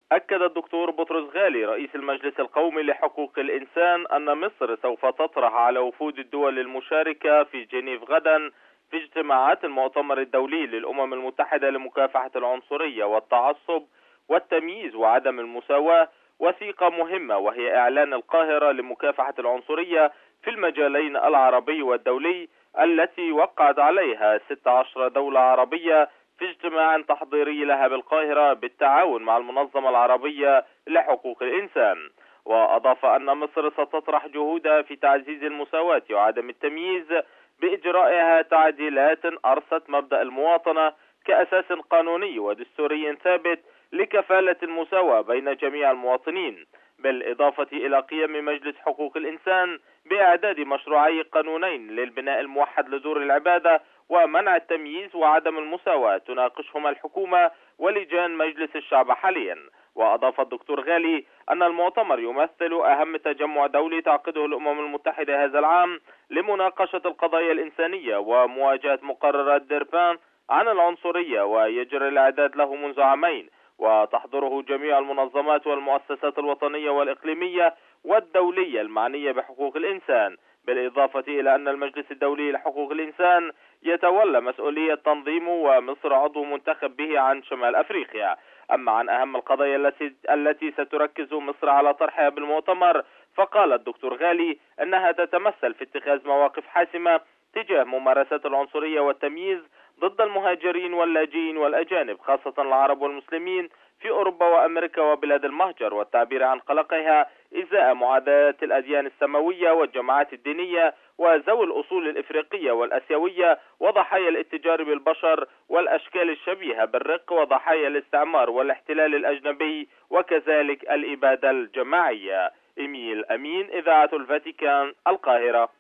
أكد الدكتور بطرس غالي رئيس المجلس القومي لحقوق الإنسان أن مصر سوف تطرح على وفود الدول المشاركة في جنيف غدا في اجتماعات المؤتمر الدولي للأمم المتحدة لمكافحة العنصرية والتعصب والتمييز وعدم المساواة وثيقة مهمة، وهي إعلان القاهرة لمكافحة العنصرية في المجالين العربي والدولي، التي وقعت عليها 16 دولة عربية في اجتماع تحضيري لها بالقاهرة بالتعاون مع المنظمة العربية لحقوق الإنسان. وأضاف أن مصر ستطرح جهودها في تعزيز المساواة وعدم التمييز بإجرائها تعديلات أرست مبدأ المواطنة كأساس قانوني ودستوري ثابت لكفالة المساواة بين جميع المواطنين، بالإضافة إلى قيام مجلس حقوق الإنسان بإعداد مشروعي قانونين للبناء الموحد لدور العبادة ومنع التمييز وعدم المساواة تناقشهما الحكومة ولجان مجلس الشعب حاليا. وأضاف الدكتور غالي أن المؤتمر يمثل أهم تجمع دولي تعقده الأمم المتحدة هذا العام لمناقشة القضايا الإنسانية ومواجهة مقررات ديربان عن العنصرية، ويجري الإعداد له منذ عامين، وتحضره جميع المنظمات والمؤسسات الوطنية والإقليمية والدولية المعنية بحقوق الإنسان، بالإضافة إلى أن المجلس الدولي لحقوق الإنسان يتولى مسؤولية تنظيمه، ومصر عضو منتخب به عن شمال أفريقيا. أما عن أهم القضايا التي ستركز مصر على طرحها بالمؤتمر، فقال الدكتور غالي أنها تتمثل في اتخاذ مواقف حاسمة تجاه ممارسات العنصرية والتمييز ضد المهاجرين واللاجئين والأجانب، خاصة العرب والمسلمين في أوروبا وأمريكا وبلاد المهجر، والتعبير عن قلقها إزاء معاداة الأديان السماوية والجماعات الدينية وذوي الأصول الإفريقية والأسيوية وضحايا الاتجار بالبشر والأشكال الشبيهة بالرق وضحايا الاستعمار والاحتلال الأجنبي وكذلك الإبادة الجماعية. إيميل أمين، إذاعة الفاتيكان، القاهرة.